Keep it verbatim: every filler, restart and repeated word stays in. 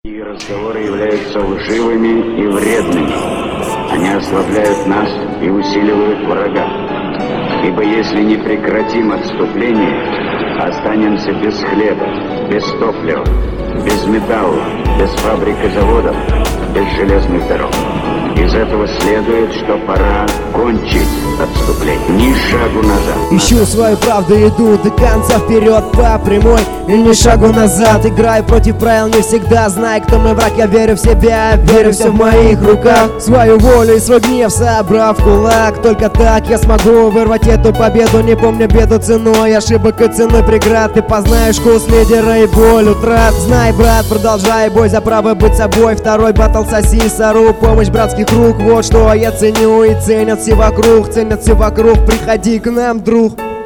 И разговоры являются лживыми и вредными. Они ослабляют нас и усиливают врага. Ибо если не прекратим отступление, останемся без хлеба, без топлива, без металла, без фабрик и заводов, без железных дорог. Из этого следует, что пора кончить отступление. Ни шагу назад. Ищу свою правду, иду до конца вперед по прямой и ни шагу назад. Играю против правил не всегда, знай, кто мой враг. Я верю в себя, верю, все в моих руках. Свою волю и свой гнев собрав в кулак. Только так я смогу вырвать эту победу. Не помню беду ценой ошибок и ценой преград. Ты познаешь вкус лидера и боль утрат. Знай, брат, продолжай бой за право быть собой. Второй батл соси сору, помощь братских рук. Вот что я ценю и ценят все вокруг. Ценят все вокруг, приходи к нам, друг.